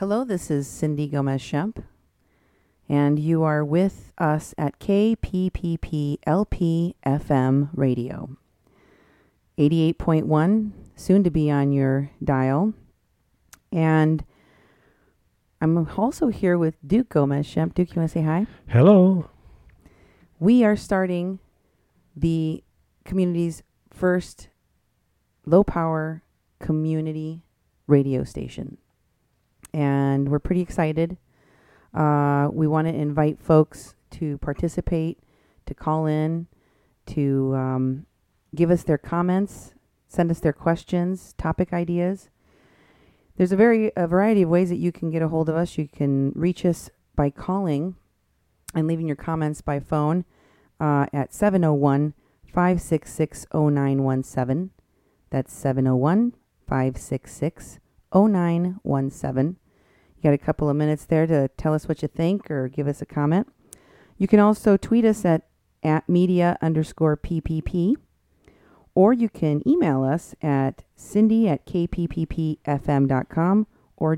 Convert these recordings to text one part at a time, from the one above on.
Hello, this is Cindy Gomez-Shemp, and you are with us at KPPP LP FM Radio. 88.1, soon to be on your dial. And I'm also here with Duke Gomez-Shemp. Duke, you want to say hi? Hello. We are starting the community's first low-power community radio station. And we're pretty excited. We want to invite folks to participate, to call in, to give us their comments, send us their questions, topic ideas. There's a variety of ways that you can get a hold of us. You can reach us by calling and leaving your comments by phone at 701-566-0917. That's 701-566-0917. You got a couple of minutes there to tell us what you think or give us a comment. You can also tweet us at media_PPP, or you can email us at cindy@kpppfm.com or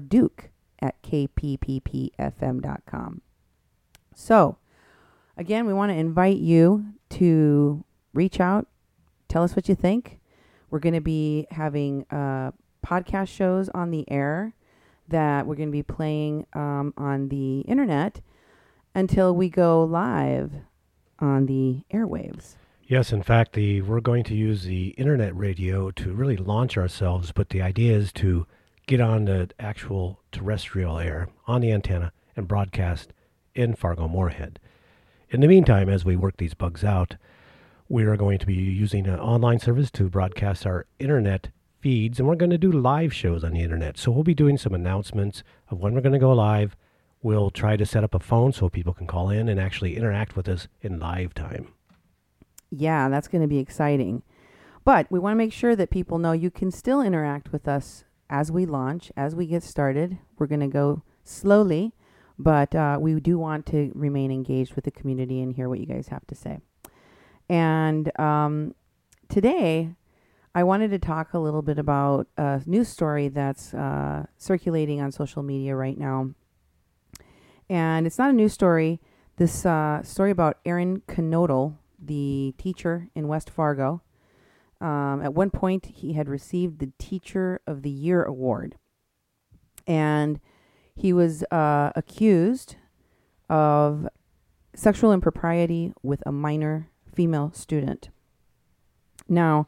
duke@kpppfm.com. So, again, we want to invite you to reach out, tell us what you think. We're going to be having podcast shows on the air that we're going to be playing on the internet until we go live on the airwaves. Yes, in fact, we're going to use the internet radio to really launch ourselves, but the idea is to get on the actual terrestrial air on the antenna and broadcast in Fargo-Moorhead. In the meantime, as we work these bugs out, we are going to be using an online service to broadcast our internet feeds, and we're going to do live shows on the internet. So we'll be doing some announcements of when we're going to go live. We'll try to set up a phone so people can call in and actually interact with us in live time. Yeah, that's going to be exciting. But we want to make sure that people know you can still interact with us as we launch, as we get started. We're going to go slowly, but we do want to remain engaged with the community and hear what you guys have to say. And today, I wanted to talk a little bit about a news story that's circulating on social media right now. And it's not a news story. This story about Aaron Knodel, the teacher in West Fargo. At one point, he had received the Teacher of the Year award. And he was accused of sexual impropriety with a minor female student. Now,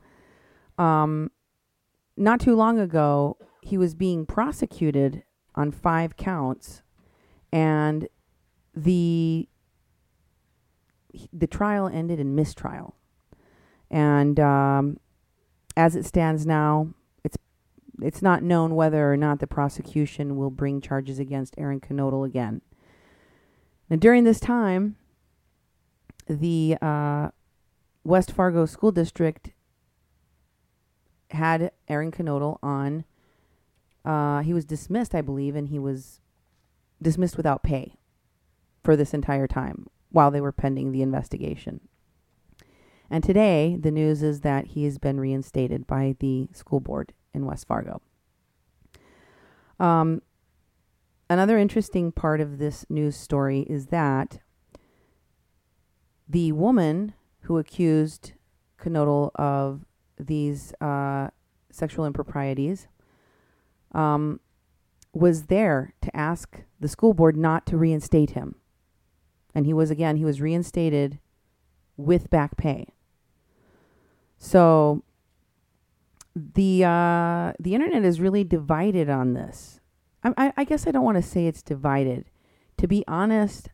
not too long ago, he was being prosecuted on 5 counts, and the trial ended in mistrial. And as it stands now, it's not known whether or not the prosecution will bring charges against Aaron Knodel again. Now, during this time, the West Fargo School District had Aaron Knodel on. He was dismissed, I believe, and he was dismissed without pay for this entire time while they were pending the investigation. And today, the news is that he has been reinstated by the school board in West Fargo. Another interesting part of this news story is that the woman who accused Knodel of these sexual improprieties was there to ask the school board not to reinstate him. And he was reinstated with back pay. So the internet is really divided on this. I guess I don't want to say it's divided. To be honest,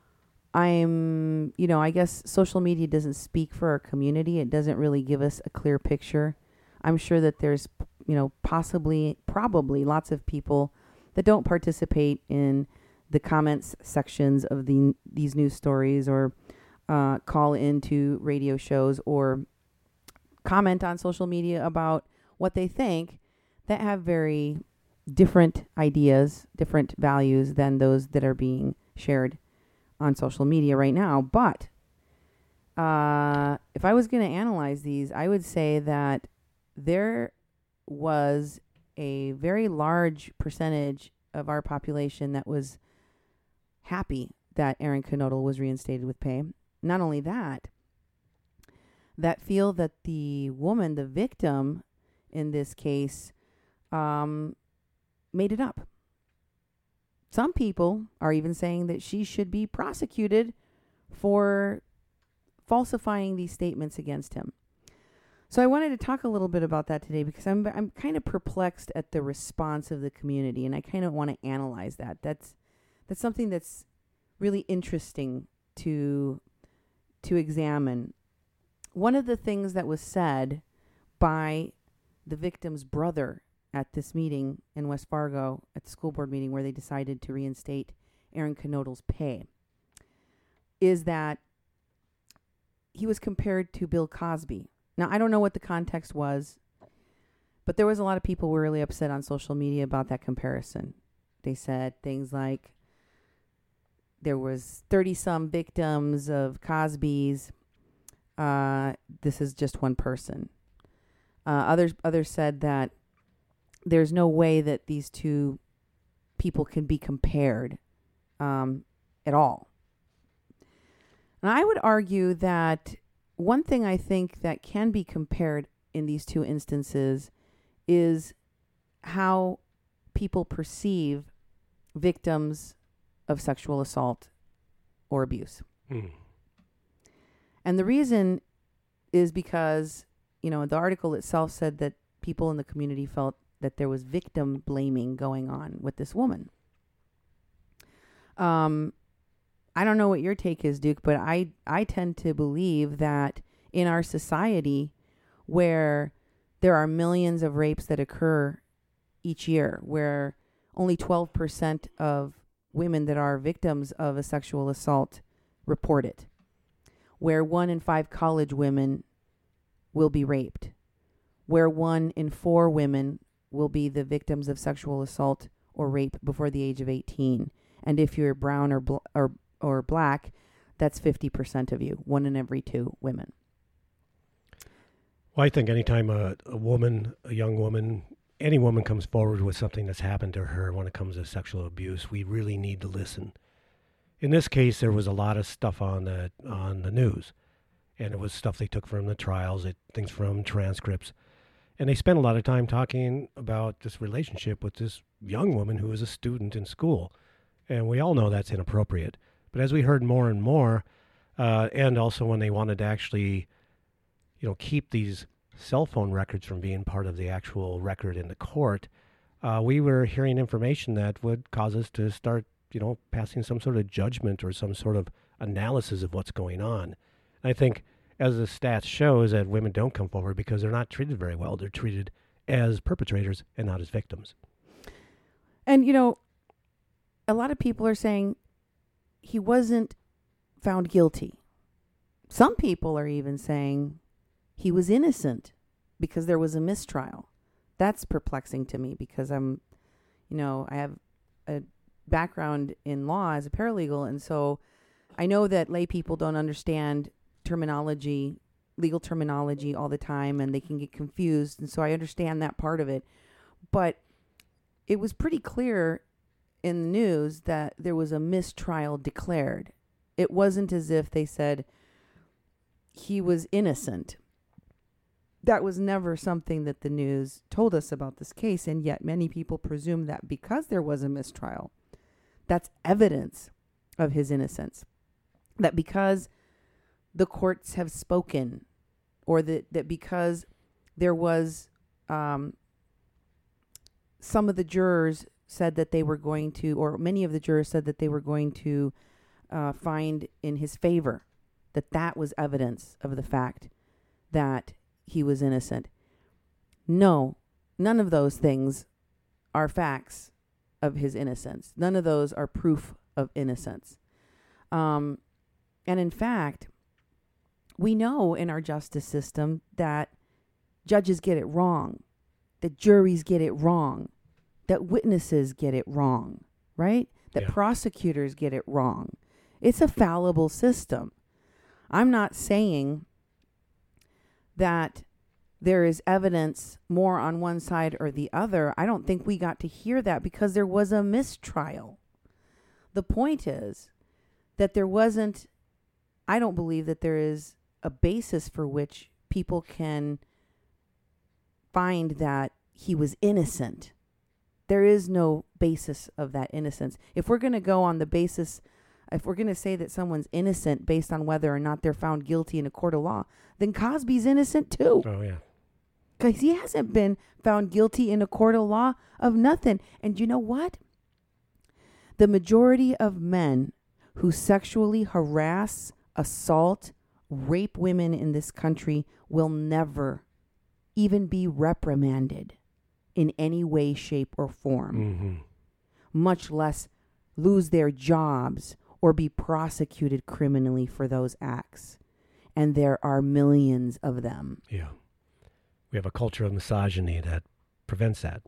I guess social media doesn't speak for our community. It doesn't really give us a clear picture. I'm sure that there's, probably lots of people that don't participate in the comments sections of these news stories or call into radio shows or comment on social media about what they think that have very different ideas, different values than those that are being shared on social media right now. But if I was going to analyze these, I would say that there was a very large percentage of our population that was happy that Aaron Knodel was reinstated with pay. Not only that, that feel that the woman, the victim in this case, made it up. Some people are even saying that she should be prosecuted for falsifying these statements against him. So I wanted to talk a little bit about that today because I'm kind of perplexed at the response of the community, and I kind of want to analyze that. That's something that's really interesting to examine. One of the things that was said by the victim's brother at this meeting in West Fargo, at the school board meeting where they decided to reinstate Aaron Knodel's pay, is that he was compared to Bill Cosby. Now, I don't know what the context was, but there was a lot of people who were really upset on social media about that comparison. They said things like there was 30-some victims of Cosby's. This is just one person. Others said that there's no way that these two people can be compared at all. And I would argue that one thing I think that can be compared in these two instances is how people perceive victims of sexual assault or abuse. And the reason is because, the article itself said that people in the community felt that there was victim blaming going on with this woman. I don't know what your take is, Duke, but I tend to believe that in our society where there are millions of rapes that occur each year, where only 12% of women that are victims of a sexual assault report it, where 1 in 5 college women will be raped, where 1 in 4 women will be the victims of sexual assault or rape before the age of 18. And if you're brown or black, that's 50% of you, 1 in every 2 women. Well, I think anytime a young woman, any woman comes forward with something that's happened to her when it comes to sexual abuse, we really need to listen. In this case, there was a lot of stuff on the news, and it was stuff they took from the trials, things from transcripts. And they spent a lot of time talking about this relationship with this young woman who was a student in school. And we all know that's inappropriate. But as we heard more and more, and also when they wanted to actually, keep these cell phone records from being part of the actual record in the court, we were hearing information that would cause us to start, passing some sort of judgment or some sort of analysis of what's going on. And I think, as the stats show, is that women don't come forward because they're not treated very well. They're treated as perpetrators and not as victims. And, a lot of people are saying he wasn't found guilty. Some people are even saying he was innocent because there was a mistrial. That's perplexing to me because I have a background in law as a paralegal. And so I know that lay people don't understand legal terminology all the time, and they can get confused. And so I understand that part of it. But it was pretty clear in the news that there was a mistrial declared. It wasn't as if they said he was innocent. That was never something that the news told us about this case, and yet many people presume that because there was a mistrial, that's evidence of his innocence. That because the courts have spoken, or that because there was some of the jurors said that they were going to, or many of the jurors said that they were going to find in his favor, that was evidence of the fact that he was innocent. No, none of those things are facts of his innocence. None of those are proof of innocence. And in fact, we know in our justice system that judges get it wrong, that juries get it wrong, that witnesses get it wrong, right? That prosecutors get it wrong. It's a fallible system. I'm not saying that there is evidence more on one side or the other. I don't think we got to hear that because there was a mistrial. The point is that I don't believe that there is a basis for which people can find that he was innocent. There is no basis of that innocence. If we're going to go on the basis, if we're going to say that someone's innocent based on whether or not they're found guilty in a court of law, then Cosby's innocent too. Oh, yeah. Because he hasn't been found guilty in a court of law of nothing. And you know what? The majority of men who sexually harass, assault, rape women in this country will never even be reprimanded in any way, shape, or form, much less lose their jobs or be prosecuted criminally for those acts. And there are millions of them. Yeah. We have a culture of misogyny that prevents that.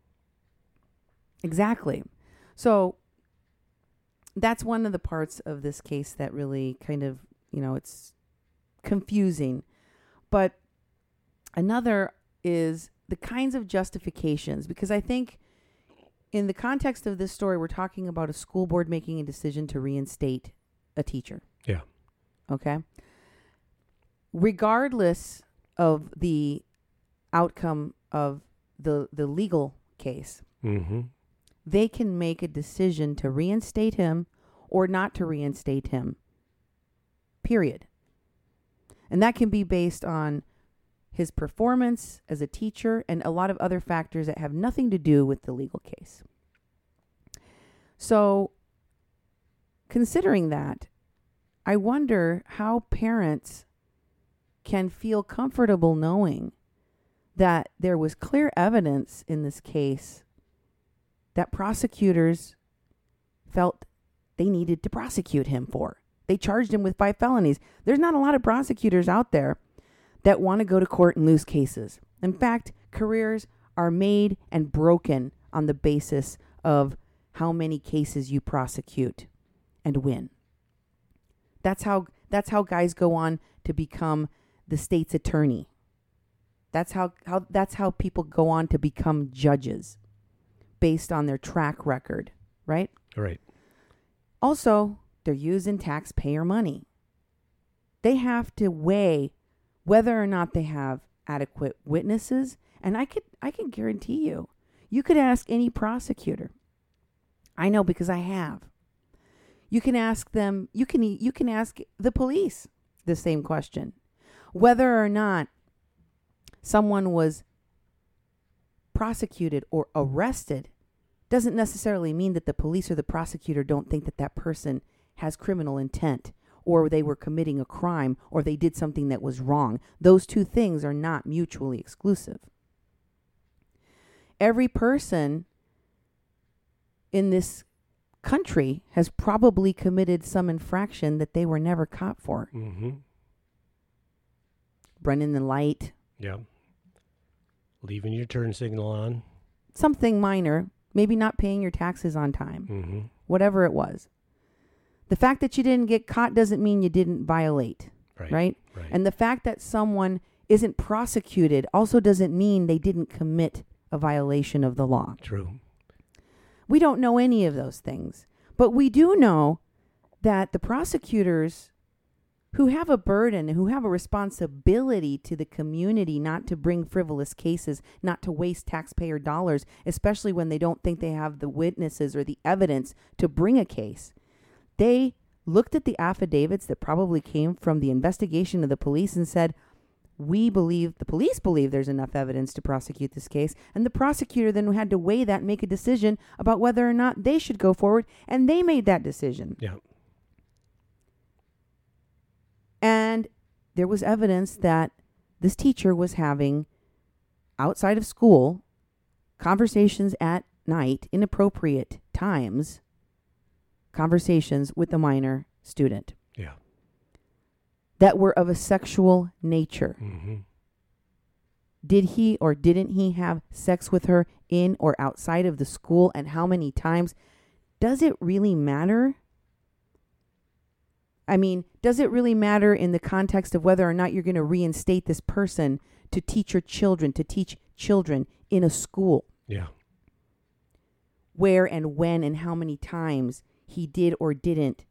Exactly. So that's one of the parts of this case that really kind of, it's confusing. But another is the kinds of justifications, because I think in the context of this story, we're talking about a school board making a decision to reinstate a teacher. Yeah. Okay. Regardless of the outcome of the legal case, they can make a decision to reinstate him or not to reinstate him. Period. And that can be based on his performance as a teacher and a lot of other factors that have nothing to do with the legal case. So, considering that, I wonder how parents can feel comfortable knowing that there was clear evidence in this case that prosecutors felt they needed to prosecute him for. They charged him with 5 felonies. There's not a lot of prosecutors out there that want to go to court and lose cases. In fact, careers are made and broken on the basis of how many cases you prosecute and win. That's how guys go on to become the state's attorney. That's how people go on to become judges based on their track record, right? Right. Also, they're using taxpayer money. They have to weigh whether or not they have adequate witnesses. And I can guarantee you could ask any prosecutor. I know because I have. You can ask them, you can ask the police the same question. Whether or not someone was prosecuted or arrested doesn't necessarily mean that the police or the prosecutor don't think that that person has criminal intent, or they were committing a crime, or they did something that was wrong. Those two things are not mutually exclusive. Every person in this country has probably committed some infraction that they were never caught for. Running the light. Yeah. Leaving your turn signal on. Something minor. Maybe not paying your taxes on time. Whatever it was. The fact that you didn't get caught doesn't mean you didn't violate. Right? And the fact that someone isn't prosecuted also doesn't mean they didn't commit a violation of the law. True. We don't know any of those things. But we do know that the prosecutors who have a burden, who have a responsibility to the community not to bring frivolous cases, not to waste taxpayer dollars, especially when they don't think they have the witnesses or the evidence to bring a case. They looked at the affidavits that probably came from the investigation of the police and said, the police believe there's enough evidence to prosecute this case. And the prosecutor then had to weigh that and make a decision about whether or not they should go forward. And they made that decision. Yeah. And there was evidence that this teacher was having, outside of school, conversations at night, inappropriate times, conversations with a minor student. Yeah. That were of a sexual nature. Did he or didn't he have sex with her in or outside of the school, and how many times? Does it really matter? I mean, does it really matter in the context of whether or not you're going to reinstate this person to teach your children, to teach children in a school. Yeah. Where and when and how many times he did or didn't.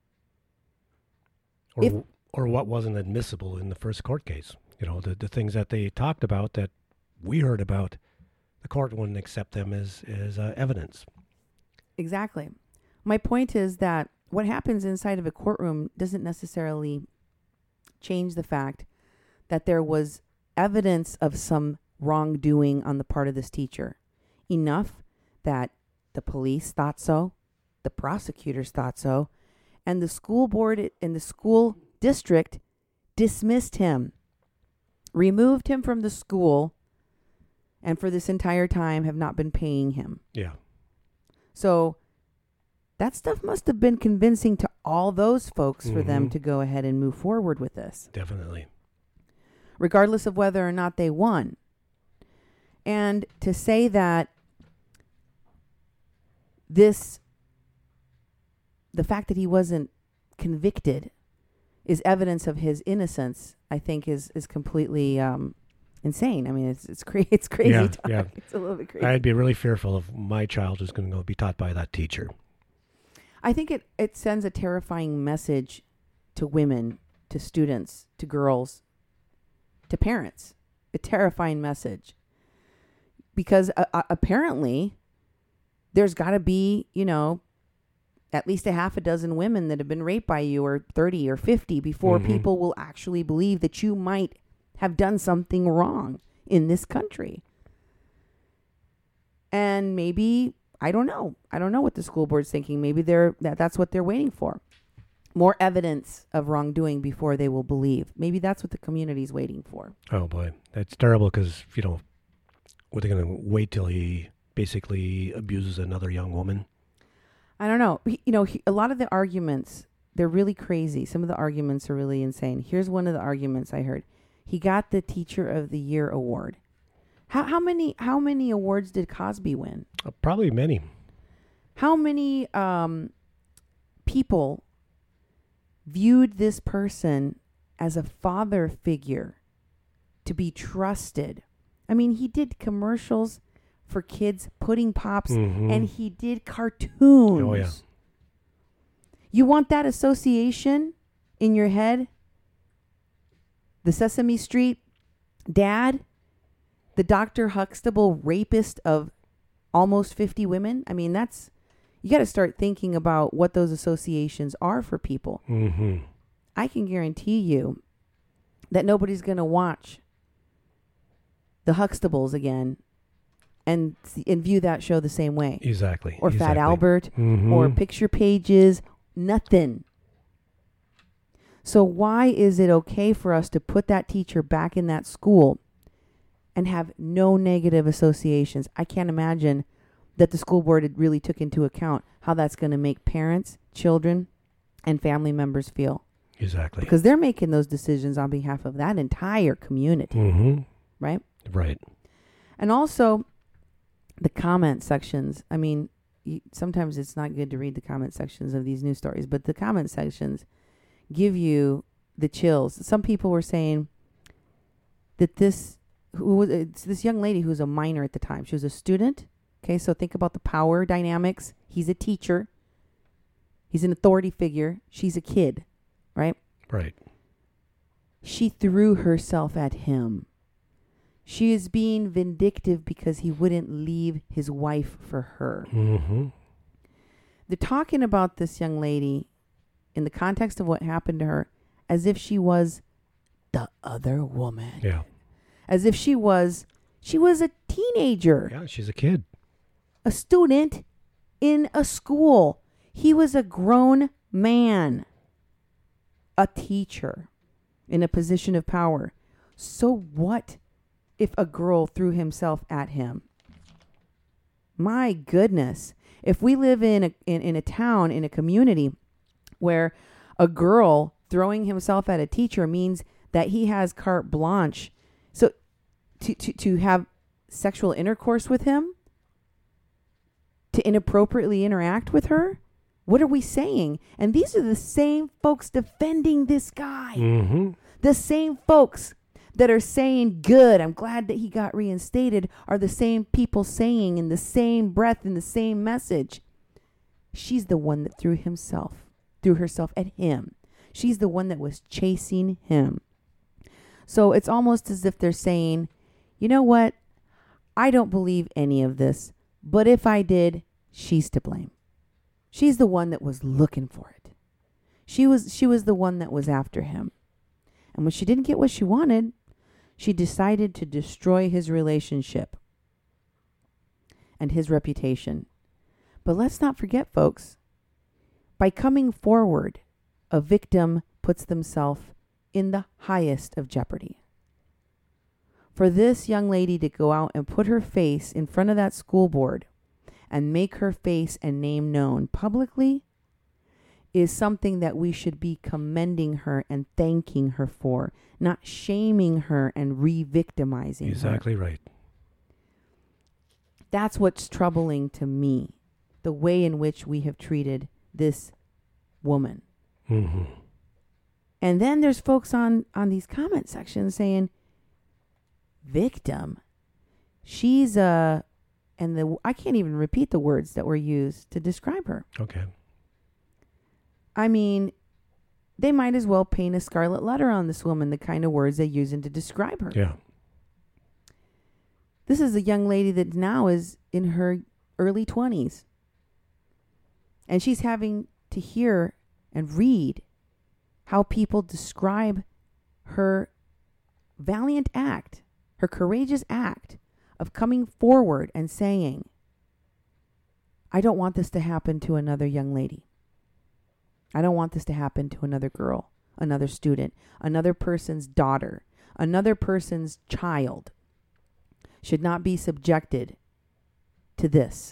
Or what wasn't admissible in the first court case. You know, the things that they talked about that we heard about, the court wouldn't accept them as evidence. Exactly. My point is that what happens inside of a courtroom doesn't necessarily change the fact that there was evidence of some wrongdoing on the part of this teacher. Enough that the police thought so, the prosecutors thought so, and the school board and the school district dismissed him, removed him from the school, and for this entire time have not been paying him. Yeah. So that stuff must have been convincing to all those folks for them to go ahead and move forward with this. Definitely. Regardless of whether or not they won. And to say that the fact that he wasn't convicted is evidence of his innocence, I think is completely insane. I mean, it's crazy talk. Yeah. It's a little bit crazy. I'd be really fearful if my child is going to go be taught by that teacher. I think it sends a terrifying message to women, to students, to girls, to parents. A terrifying message. Because apparently there's got to be, at least a half a dozen women that have been raped by you, or 30 or 50, before people will actually believe that you might have done something wrong in this country. And maybe, I don't know what the school board's thinking. Maybe that's what they're waiting for. More evidence of wrongdoing before they will believe. Maybe that's what the community's waiting for. Oh boy, that's terrible because, what they're going to wait till he basically abuses another young woman? I don't know. A lot of the arguments, they're really crazy. Some of the arguments are really insane. Here's one of the arguments I heard. He got the Teacher of the Year award. How many awards did Cosby win? Probably many. How many people viewed this person as a father figure to be trusted? I mean, he did commercials for kids, Pudding Pops, and he did cartoons. Oh, yeah. You want that association in your head? The Sesame Street dad? The Dr. Huxtable rapist of almost 50 women? I mean, you got to start thinking about what those associations are for people. I can guarantee you that nobody's going to watch the Huxtables again and view that show the same way. Exactly. Or Fat Albert, or Picture Pages, nothing. So why is it okay for us to put that teacher back in that school and have no negative associations? I can't imagine that the school board really took into account how that's going to make parents, children, and family members feel. Exactly. Because they're making those decisions on behalf of that entire community. Right? Right. And also the comment sections. I mean, sometimes it's not good to read the comment sections of these news stories, but the comment sections give you the chills. Some people were saying that this young lady who was a minor at the time, she was a student. Okay, so think about the power dynamics. He's a teacher. He's an authority figure. She's a kid, right? Right. She threw herself at him. She is being vindictive because he wouldn't leave his wife for her. They're talking about this young lady in the context of what happened to her as if she was the other woman. Yeah. As if she was a teenager. Yeah, she's a kid. A student in a school. He was a grown man. A teacher in a position of power. So what if a girl threw himself at him? My goodness. If we live in a town, in a community where a girl throwing himself at a teacher means that he has carte blanche, so to have sexual intercourse with him, to inappropriately interact with her, what are we saying? And these are the same folks defending this guy. The same folks that are saying, good, I'm glad that he got reinstated, are the same people saying in the same breath, in the same message, she's the one that threw herself at him. She's the one that was chasing him. So it's almost as if they're saying, you know what? I don't believe any of this, but if I did, she's to blame. She's the one that was looking for it. She was the one that was after him. And when she didn't get what she wanted, she decided to destroy his relationship and his reputation. But let's not forget, folks, by coming forward, a victim puts themselves in the highest of jeopardy. For this young lady to go out and put her face in front of that school board and make her face and name known publicly is something that we should be commending her and thanking her for, not shaming her and re-victimizing her. Exactly right. That's what's troubling to me, the way in which we have treated this woman. Mm-hmm. And then there's folks on these comment sections saying, victim, she's I can't even repeat the words that were used to describe her. Okay. I mean, they might as well paint a scarlet letter on this woman, the kind of words they're using to describe her. Yeah. This is a young lady that now is in her early 20s. And she's having to hear and read how people describe her valiant act, her courageous act of coming forward and saying, I don't want this to happen to another young lady. I don't want this to happen to another girl, another student, another person's daughter, another person's child should not be subjected to this.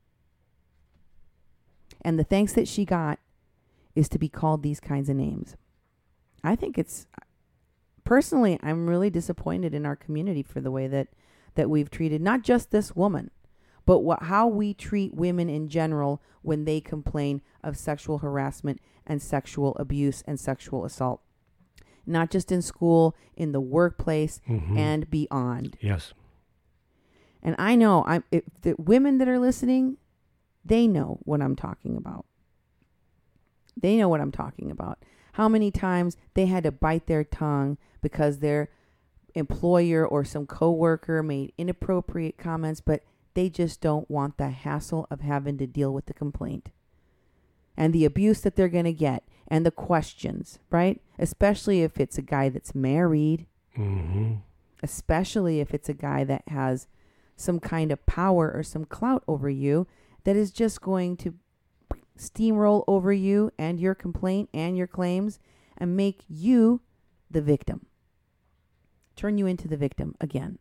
And the thanks that she got is to be called these kinds of names. I think personally, I'm really disappointed in our community for the way that we've treated not just this woman, but how we treat women in general when they complain of sexual harassment and sexual abuse and sexual assault. Not just in school, in the workplace, and beyond. Yes. And I know the women that are listening, they know what I'm talking about. They know what I'm talking about. How many times they had to bite their tongue because their employer or some coworker made inappropriate comments, but they just don't want the hassle of having to deal with the complaint and the abuse that they're going to get and the questions, right? Especially if it's a guy that's married, especially if it's a guy that has some kind of power or some clout over you that is just going to steamroll over you and your complaint and your claims and make you the victim. Turn you into the victim again.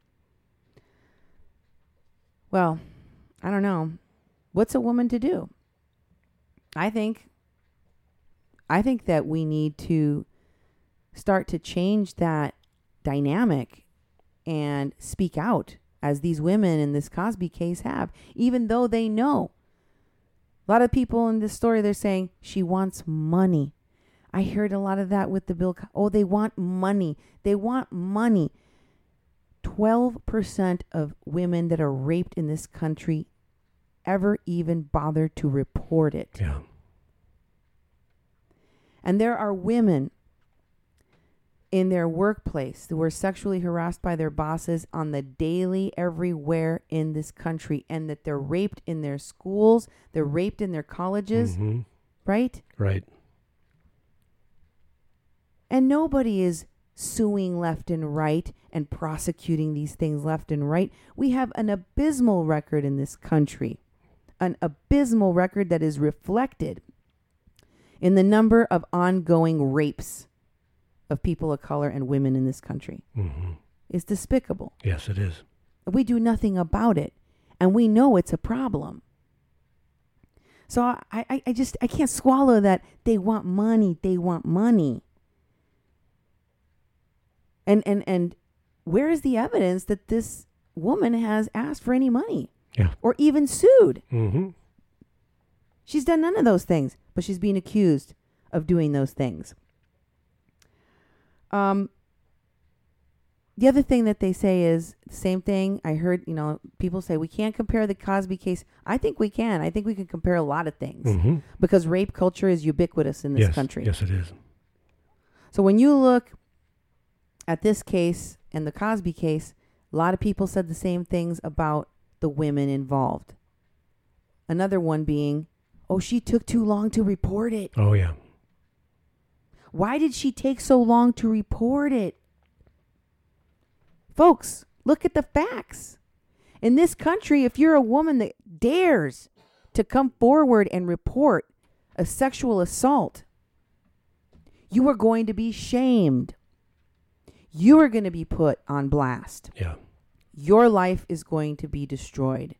Well, I don't know. What's a woman to do? I think that we need to start to change that dynamic and speak out as these women in this Cosby case have, even though they know. A lot of people in this story, they're saying she wants money. I heard a lot of that with the bill. Oh, they want money. They want money. 12% of women that are raped in this country ever even bother to report it. Yeah. And there are women in their workplace who are sexually harassed by their bosses on the daily, everywhere in this country, and that they're raped in their schools, they're raped in their colleges, right? Right. And nobody is suing left and right and prosecuting these things left and right. We have an abysmal record in this country, an abysmal record that is reflected in the number of ongoing rapes of people of color and women in this country. It's despicable. Yes, it is. We do nothing about it, and we know it's a problem. So I can't swallow that they want money. And where is the evidence that this woman has asked for any money? Yeah. Or even sued? Mm-hmm. She's done none of those things, but she's being accused of doing those things. The other thing that they say is the same thing. I heard, people say we can't compare the Cosby case. I think we can. I think we can compare a lot of things because rape culture is ubiquitous in this country. Yes, it is. So when you look at this case and the Cosby case, a lot of people said the same things about the women involved. Another one being, she took too long to report it. Oh, yeah. Why did she take so long to report it? Folks, look at the facts. In this country, if you're a woman that dares to come forward and report a sexual assault, you are going to be shamed. You are going to be put on blast. Yeah. Your life is going to be destroyed.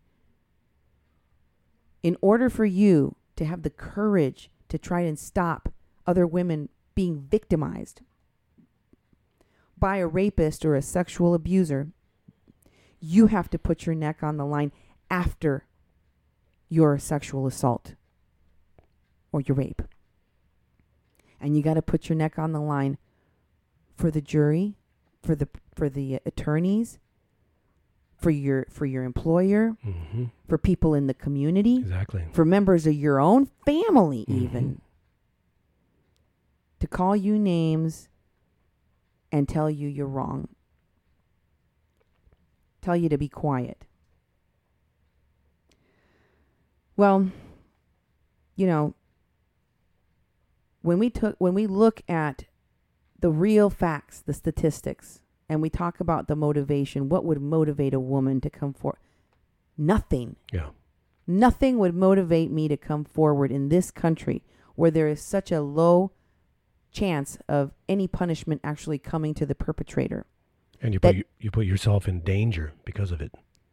In order for you to have the courage to try and stop other women being victimized by a rapist or a sexual abuser, you have to put your neck on the line after your sexual assault or your rape. And you got to put your neck on the line for the jury, for the attorneys, for your employer, for people in the community, exactly, for members of your own family, even, to call you names and tell you you're wrong. Tell you to be quiet. Well, when we look at the real facts, the statistics, and we talk about the motivation, what would motivate a woman to come forward? Nothing. Yeah. Nothing would motivate me to come forward in this country where there is such a low chance of any punishment actually coming to the perpetrator. And you put yourself in danger because of it.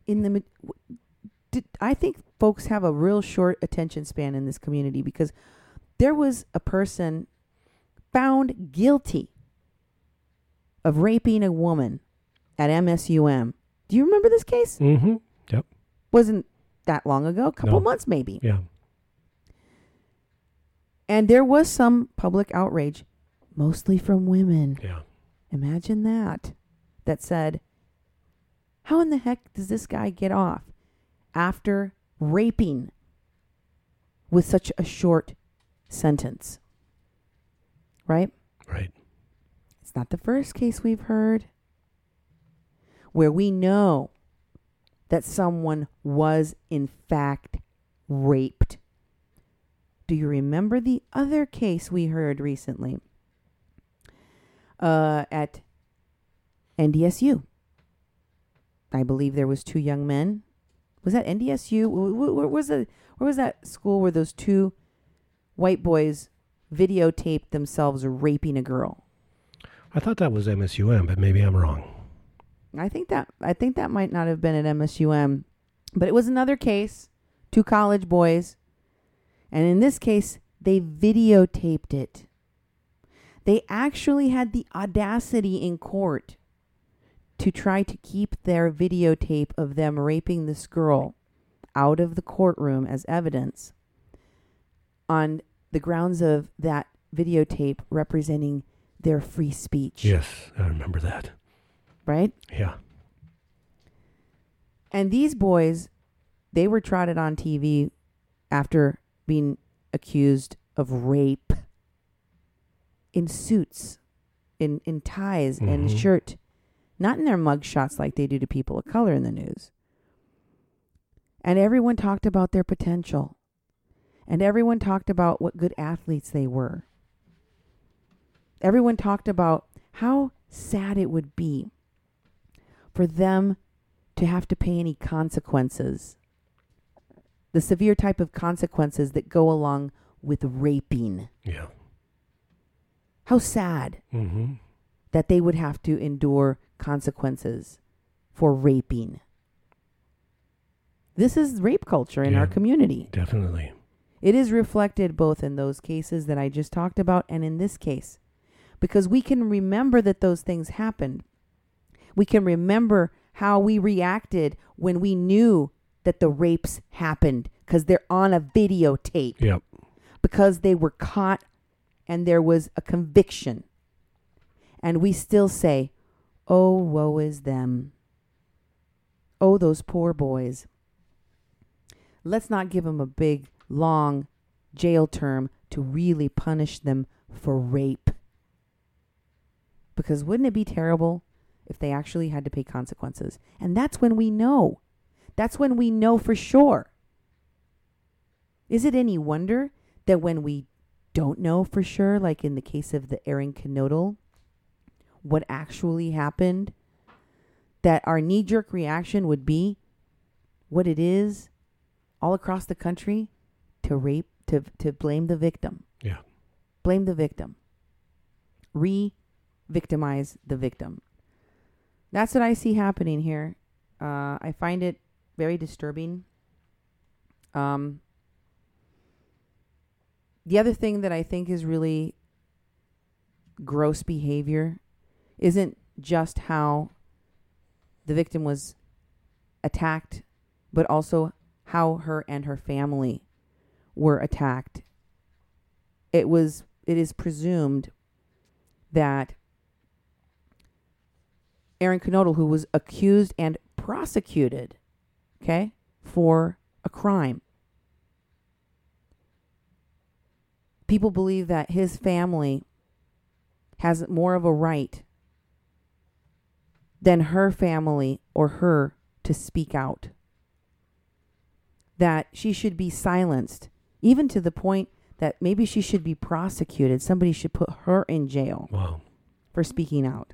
I think folks have a real short attention span in this community because there was a person found guilty of raping a woman at MSUM. Do you remember this case? Mm-hmm. Yep. Wasn't that long ago, a couple months maybe. Yeah. And there was some public outrage, mostly from women. Yeah. Imagine that said, how in the heck does this guy get off after raping with such a short sentence? Right? Right. It's not the first case we've heard where we know that someone was in fact raped. Do you remember the other case we heard recently at NDSU? I believe there was 2 young men. Was that NDSU? Where was that school where those 2 white boys videotaped themselves raping a girl? I thought that was MSUM, but maybe I'm wrong. I think that might not have been at MSUM, but it was another case, 2 college boys. And in this case, they videotaped it. They actually had the audacity in court to try to keep their videotape of them raping this girl out of the courtroom as evidence on the grounds of that videotape representing their free speech. Yes, I remember that. Right? Yeah. And these boys, they were trotted on TV after being accused of rape in suits, in ties and shirt, not in their mug shots like they do to people of color in the news. And everyone talked about their potential. And everyone talked about what good athletes they were. Everyone talked about how sad it would be for them to have to pay any consequences. The severe type of consequences that go along with raping. Yeah. How sad that they would have to endure consequences for raping. This is rape culture in our community. Definitely. It is reflected both in those cases that I just talked about and in this case. Because we can remember that those things happened. We can remember how we reacted when we knew that the rapes happened because they're on a videotape. Yep. Because they were caught and there was a conviction. And we still say, Oh, woe is them. Oh, those poor boys. Let's not give them a big, long jail term to really punish them for rape. Because wouldn't it be terrible if they actually had to pay consequences? And that's when we know. That's when we know for sure. Is it any wonder that when we don't know for sure, like in the case of the Aaron Knodel, what actually happened, that our knee-jerk reaction would be what it is all across the country to rape, to blame the victim. Yeah. Blame the victim. Re-victimize the victim. That's what I see happening here. I find it very disturbing. The other thing that I think is really gross behavior isn't just how the victim was attacked, but also how her and her family were attacked. It is presumed that Aaron Knodel, who was accused and prosecuted, okay, for a crime, people believe that his family has more of a right than her family or her to speak out. That she should be silenced, even to the point that maybe she should be prosecuted. Somebody should put her in jail. Wow. For speaking out.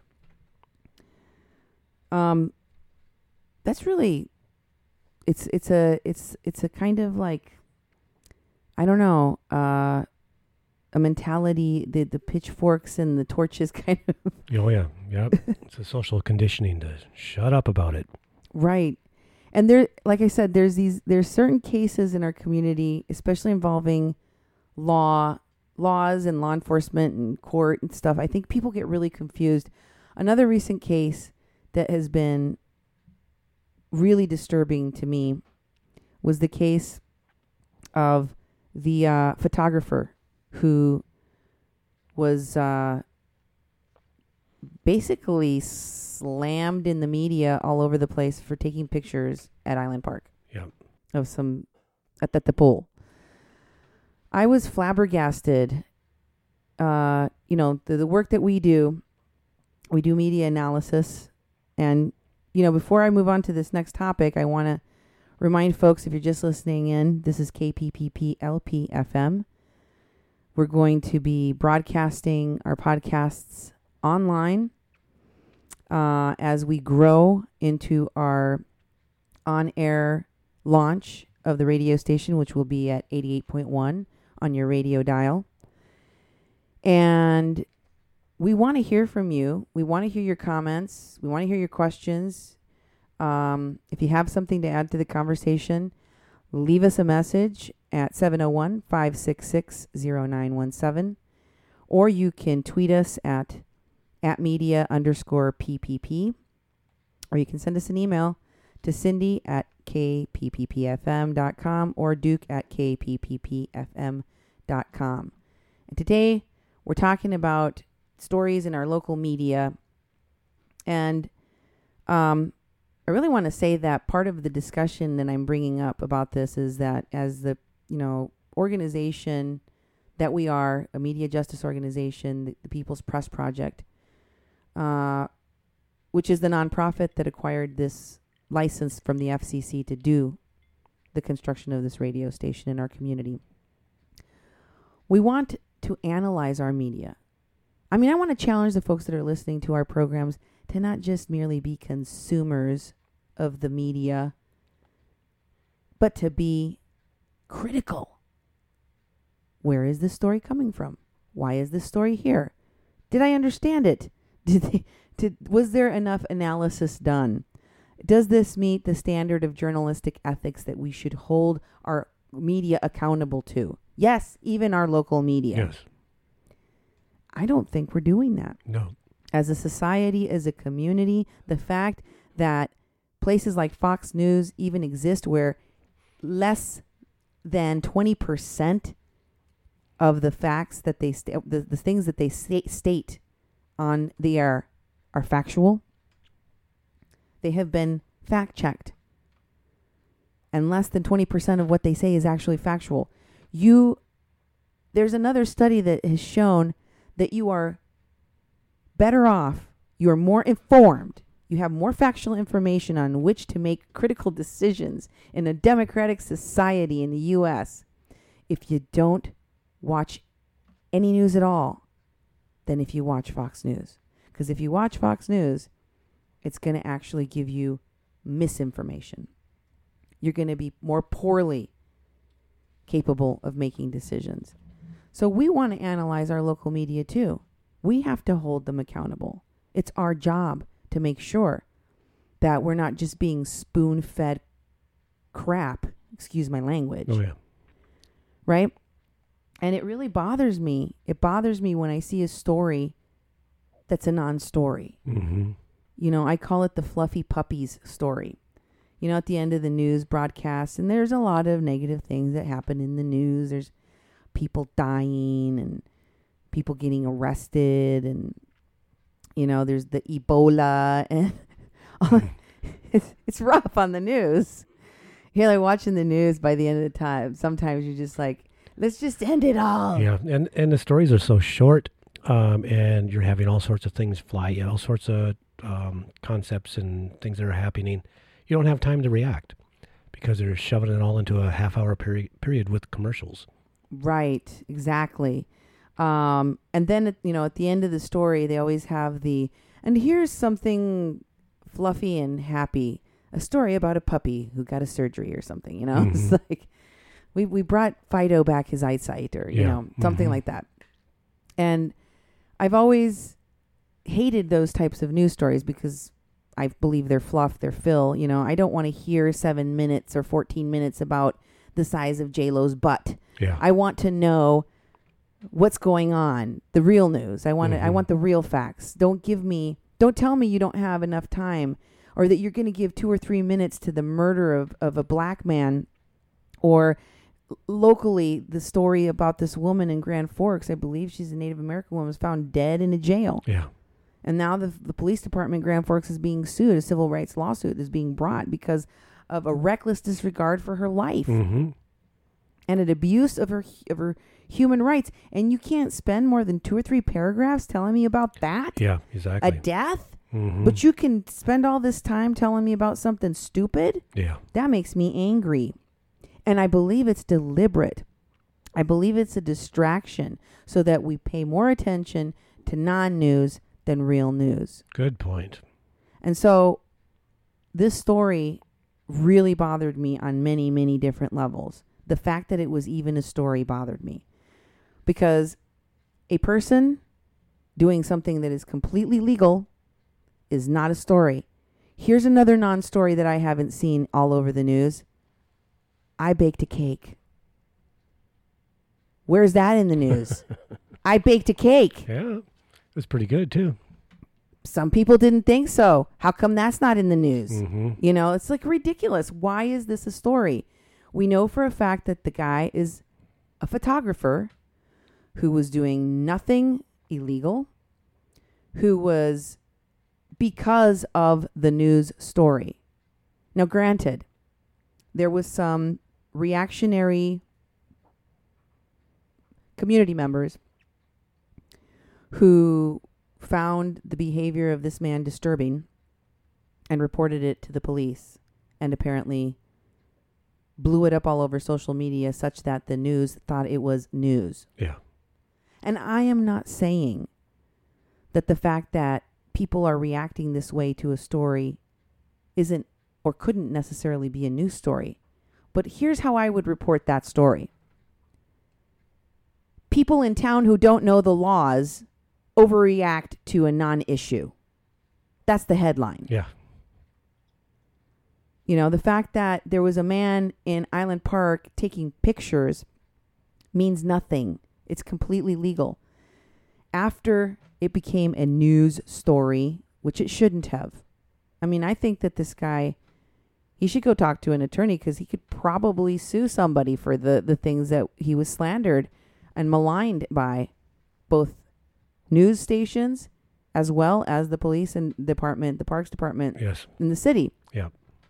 That's really, it's a kind of like, I don't know, a mentality, the pitchforks and the torches kind of. Oh yeah, yep. It's a social conditioning to shut up about it. Right. And there, like I said, there's certain cases in our community, especially involving laws and law enforcement and court and stuff. I think people get really confused. Another recent case that has been really disturbing to me was the case of the photographer who was basically slammed in the media all over the place for taking pictures at Island Park. Yeah. Of some at the pool. I was flabbergasted. The work that we do media analysis. And, before I move on to this next topic, I want to remind folks, if you're just listening in, this is KPPP LP FM. We're going to be broadcasting our podcasts online as we grow into our on-air launch of the radio station, which will be at 88.1 on your radio dial. And we want to hear from you. We want to hear your comments. We want to hear your questions. If you have something to add to the conversation, leave us a message at 701-566-0917. Or you can tweet us at media_PPP. Or you can send us an email to Cindy at kpppfm.com or Duke at kpppfm.com. And today we're talking about stories in our local media. And I really want to say that part of the discussion that I'm bringing up about this is that as the organization that we are, a media justice organization, the People's Press Project, which is the nonprofit that acquired this license from the FCC to do the construction of this radio station in our community. We want to analyze our media. I mean, I want to challenge the folks that are listening to our programs to not just merely be consumers of the media, but to be critical. Where is this story coming from? Why is this story here? Did I understand it? Was there enough analysis done? Does this meet the standard of journalistic ethics that we should hold our media accountable to? Yes, even our local media. Yes. I don't think we're doing that. No. As a society, as a community, the fact that places like Fox News even exist where less than 20% of the facts that they the things that they state on the air are factual, They have been fact-checked. And less than 20% of what they say is actually factual. There's another study that has shown that you are better off, you are more informed, you have more factual information on which to make critical decisions in a democratic society in the U.S. if you don't watch any news at all than if you watch Fox News. Because if you watch Fox News, it's going to actually give you misinformation. You're going to be more poorly capable of making decisions. So we want to analyze our local media too. We have to hold them accountable. It's our job to make sure that we're not just being spoon-fed crap, excuse my language. Oh, yeah. Right? And it really bothers me. It bothers me when I see a story that's a non-story. Mm-hmm. You know, I call it the fluffy puppies story. You know, at the end of the news broadcast, and there's a lot of negative things that happen in the news. There's people dying and people getting arrested, and, you know, there's the Ebola, and it's rough on the news. You're like watching the news by the end of the time. Sometimes you're just like, let's just end it all. Yeah, and the stories are so short, and you're having all sorts of things fly, all sorts of concepts and things that are happening. You don't have time to react because they're shoving it all into a half-hour period with commercials. Right, exactly. And then, at the end of the story, they always have and here's something fluffy and happy, a story about a puppy who got a surgery or something, you know? Mm-hmm. It's like, we brought Fido back his eyesight or, something like that. And I've always hated those types of news stories because I believe they're fluff, they're fill. You know, I don't want to hear 7 minutes or 14 minutes about the size of J-Lo's butt. Yeah. I want to know what's going on, the real news. I want the real facts. Don't tell me you don't have enough time or that you're going to give 2 or 3 minutes to the murder of a black man, or locally the story about this woman in Grand Forks. I believe she's a Native American woman, was found dead in a jail. Yeah. And now the police department in Grand Forks is being sued. A civil rights lawsuit is being brought because of a reckless disregard for her life. Mm-hmm. And an abuse of her human rights. And you can't spend more than 2 or 3 paragraphs telling me about that? Yeah, exactly. A death? Mm-hmm. But you can spend all this time telling me about something stupid? Yeah. That makes me angry. And I believe it's deliberate. I believe it's a distraction so that we pay more attention to non-news than real news. Good point. And so this story really bothered me on many, many different levels. The fact that it was even a story bothered me. Because a person doing something that is completely legal is not a story. Here's another non-story that I haven't seen all over the news. I baked a cake. Where's that in the news? I baked a cake. Yeah, it was pretty good too. Some people didn't think so. How come that's not in the news? Mm-hmm. You know, it's like ridiculous. Why is this a story? We know for a fact that the guy is a photographer who was doing nothing illegal, who was because of the news story. Now, granted, there was some reactionary community members who found the behavior of this man disturbing and reported it to the police, and apparently blew it up all over social media such that the news thought it was news. Yeah. And I am not saying that the fact that people are reacting this way to a story isn't or couldn't necessarily be a news story. But here's how I would report that story. People in town who don't know the laws overreact to a non-issue. That's the headline. Yeah. You know, the fact that there was a man in Island Park taking pictures means nothing. It's completely legal. After it became a news story, which it shouldn't have. I mean, I think that this guy, he should go talk to an attorney because he could probably sue somebody for the things that he was slandered and maligned by, both news stations as well as the police and department, the parks department Yes. in the city. Yeah.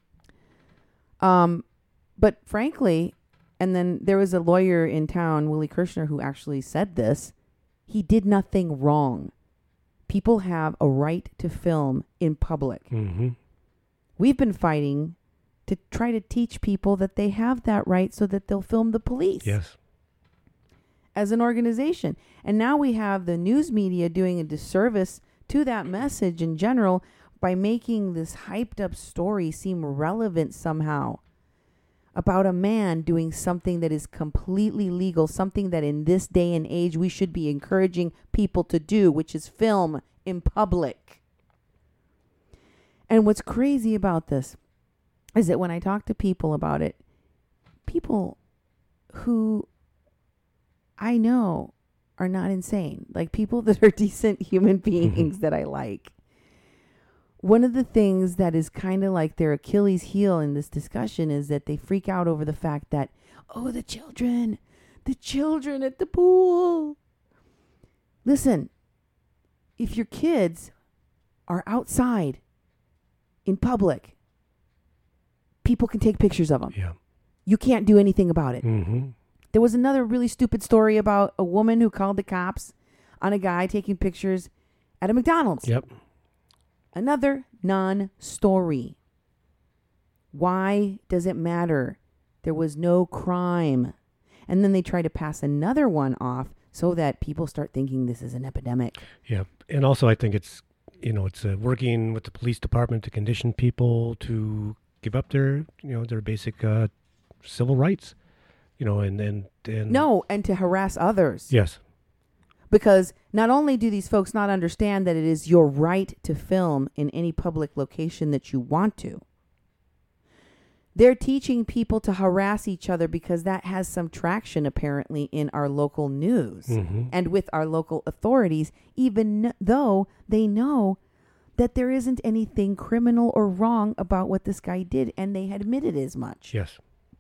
But frankly, and then there was a lawyer in town, Willie Kirshner, who actually said this. He did nothing wrong. People have a right to film in public. Mm-hmm. We've been fighting to try to teach people that they have that right so that they'll film the police Yes. as an organization. And now we have the news media doing a disservice to that message in general by making this hyped up story seem relevant somehow about a man doing something that is completely legal, something that in this day and age we should be encouraging people to do, which is film in public. And what's crazy about this is that when I talk to people about it, people who I know are not insane, like people that are decent human beings that I like. One of the things that is kind of like their Achilles heel in this discussion is that they freak out over the fact that, oh, the children at the pool. Listen, if your kids are outside in public, people can take pictures of them. Yeah. You can't do anything about it. Mm-hmm. There was another really stupid story about a woman who called the cops on a guy taking pictures at a McDonald's. Yep. Another non-story. Why does it matter? There was no crime. And then they try to pass another one off so that people start thinking this is an epidemic. Yeah. And also I think it's working with the police department to condition people to give up their basic civil rights, and No, and to harass others. Yes. Because not only do these folks not understand that it is your right to film in any public location that you want to, they're teaching people to harass each other because that has some traction apparently in our local news and with our local authorities, even though they know that there isn't anything criminal or wrong about what this guy did, and they had admitted as much. Yes.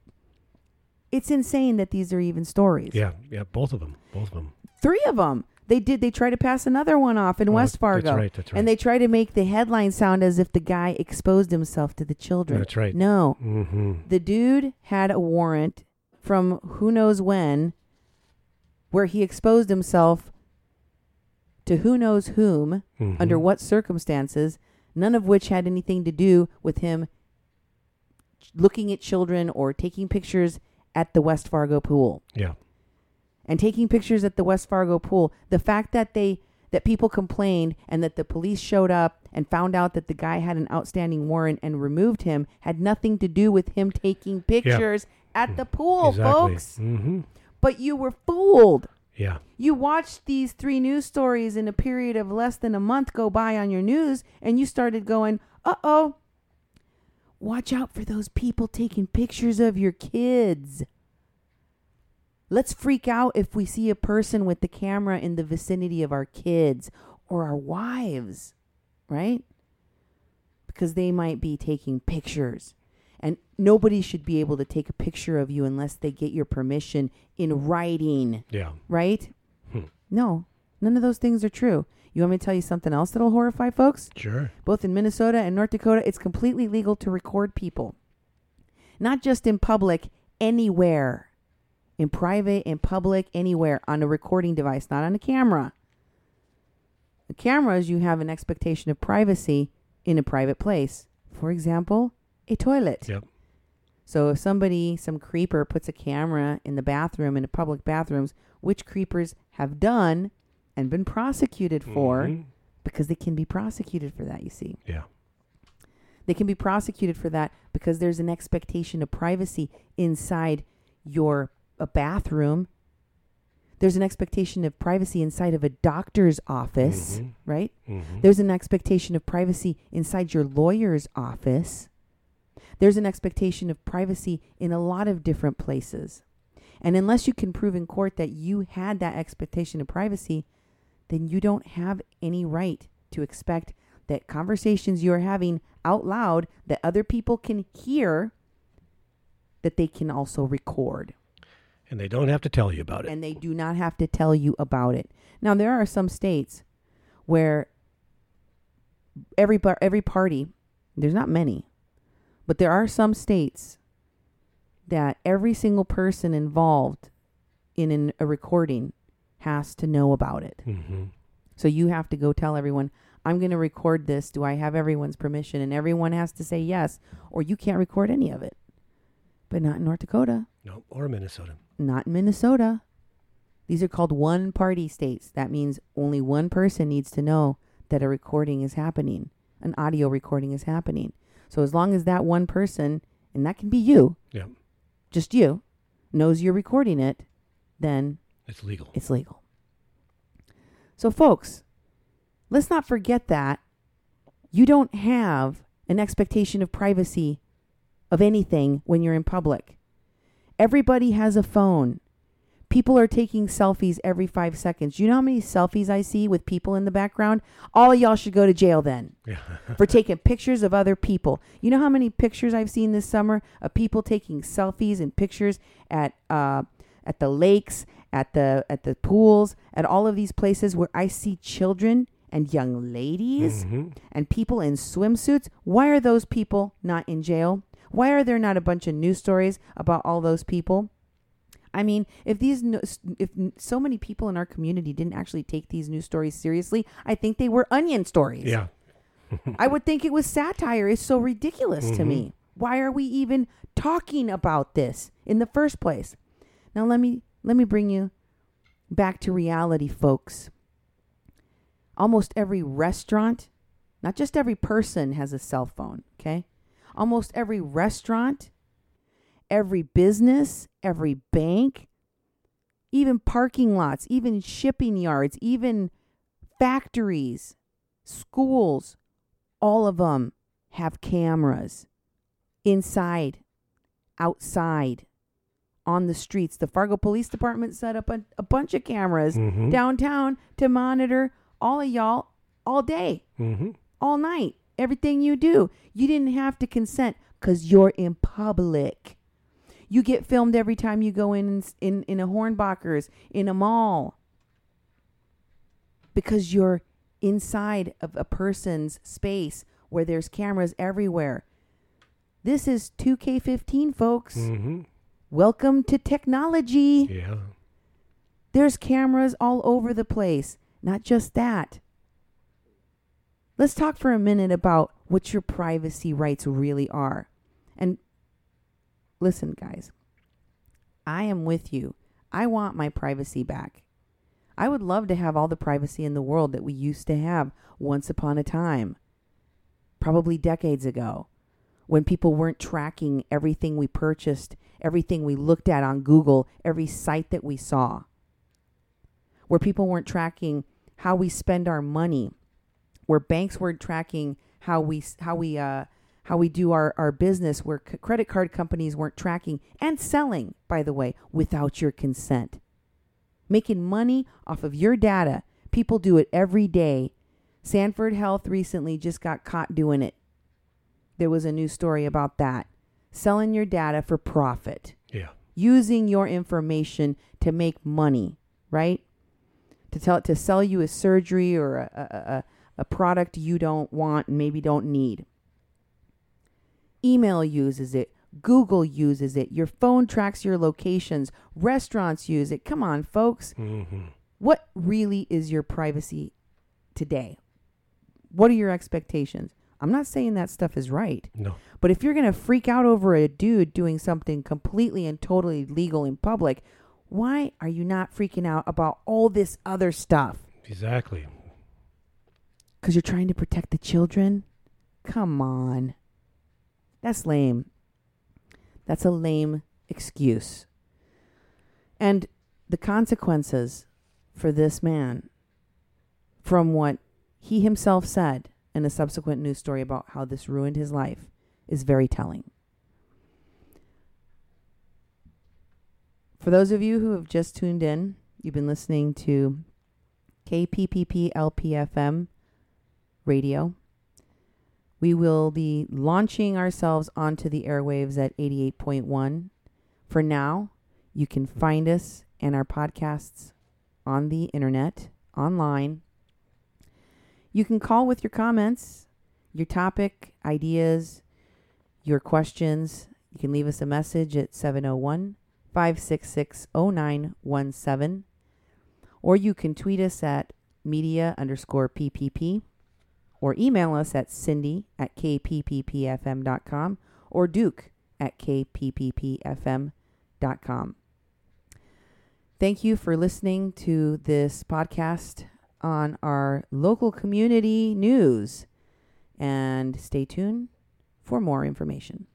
It's insane that these are even stories. Yeah. Yeah. Both of them. 3 of them. They try to pass another one off in West Fargo. That's right. And they try to make the headline sound as if the guy exposed himself to the children. That's right. No. Mm-hmm. The dude had a warrant from who knows when where he exposed himself to who knows whom, under what circumstances, none of which had anything to do with him looking at children or taking pictures at the West Fargo pool. Yeah. And taking pictures at the West Fargo pool, the fact that people complained and that the police showed up and found out that the guy had an outstanding warrant and removed him had nothing to do with him taking pictures at the pool, Exactly. folks. Mm-hmm. But you were fooled. Yeah. You watched these 3 news stories in a period of less than a month go by on your news, and you started going, uh-oh, watch out for those people taking pictures of your kids. Let's freak out if we see a person with the camera in the vicinity of our kids or our wives, right? Because they might be taking pictures. And nobody should be able to take a picture of you unless they get your permission in writing, Yeah. right? No, none of those things are true. You want me to tell you something else that'll horrify folks? Sure. Both in Minnesota and North Dakota, it's completely legal to record people. Not just in public, anywhere. In private, in public, anywhere, on a recording device, not on a camera. The cameras, you have an expectation of privacy in a private place. For example, a toilet. Yep. So if some creeper puts a camera in the bathroom, in the public bathrooms, which creepers have done and been prosecuted for, because they can be prosecuted for that, you see. Yeah. They can be prosecuted for that because there's an expectation of privacy inside a bathroom. There's an expectation of privacy inside of a doctor's office, right? There's an expectation of privacy inside your lawyer's office. There's an expectation of privacy in a lot of different places. And unless you can prove in court that you had that expectation of privacy, then you don't have any right to expect that conversations you're having out loud that other people can hear, that they can also record. And they don't have to tell you about it. And they do not have to tell you about it. Now, there are some states where every party, there's not many, but there are some states that every single person involved in a recording has to know about it. Mm-hmm. So you have to go tell everyone, I'm going to record this. Do I have everyone's permission? And everyone has to say yes, or you can't record any of it. But not in North Dakota. No, or Minnesota. Not in Minnesota. These are called one-party states. That means only one person needs to know that a recording is happening. An audio recording is happening. So as long as that one person, and that can be you, Yeah, just you, knows you're recording it, then it's legal. it's legal. So folks, let's not forget that you don't have an expectation of privacy of anything when you're in public. Everybody has a phone. People are taking selfies every 5 seconds. You know how many selfies I see with people in the background? All of y'all should go to jail then Yeah. for taking pictures of other people. You know how many pictures I've seen this summer of people taking selfies and pictures at the lakes, at the pools, at all of these places where I see children and young ladies and people in swimsuits. Why are those people not in jail? Why are there not a bunch of news stories about all those people? I mean, if so many people in our community didn't actually take these news stories seriously, I think they were onion stories. Yeah. I would think it was satire. It's so ridiculous to me. Why are we even talking about this in the first place? Now let me bring you back to reality, folks. Almost every restaurant, not just every person, has a cell phone, okay? Almost every restaurant, every business, every bank, even parking lots, even shipping yards, even factories, schools, all of them have cameras inside, outside, on the streets. The Fargo Police Department set up a bunch of cameras downtown to monitor all of y'all all day, all night, everything you do. You didn't have to consent because you're in public. You get filmed every time you go in a Hornbacher's, in a mall, because you're inside of a person's space where there's cameras everywhere. This is 2K15, folks. Welcome to technology. Yeah. There's cameras all over the place. Not just that. Let's talk for a minute about what your privacy rights really are. And listen, guys, I am with you. I want my privacy back. I would love to have all the privacy in the world that we used to have once upon a time, probably decades ago, when people weren't tracking everything we purchased, everything we looked at on Google, every site that we saw, where people weren't tracking how we spend our money, where banks weren't tracking how we do our business, where credit card companies weren't tracking and selling, by the way, without your consent. Making money off of your data. People do it every day. Sanford Health recently just got caught doing it. There was a news story about that. Selling your data for profit. Yeah. Using your information to make money, right? To sell you a surgery or a product you don't want and maybe don't need. Email uses it. Google uses it. Your phone tracks your locations. Restaurants use it. Come on, folks. What really is your privacy today? What are your expectations? I'm not saying that stuff is right. No. But if you're going to freak out over a dude doing something completely and totally legal in public, why are you not freaking out about all this other stuff? Exactly. Because you're trying to protect the children? Come on. That's lame. That's a lame excuse. And the consequences for this man, from what he himself said in a subsequent news story about how this ruined his life, is very telling. For those of you who have just tuned in, you've been listening to KPPP LPFM radio. We will be launching ourselves onto the airwaves at 88.1. For now, you can find us and our podcasts on the internet, online. You can call with your comments, your topic, ideas, your questions. You can leave us a message at 701-566-0917. Or you can tweet us at media_PPP. Or email us at cindy@kpppfm.com or duke@kpppfm.com. Thank you for listening to this podcast on our local community news. And stay tuned for more information.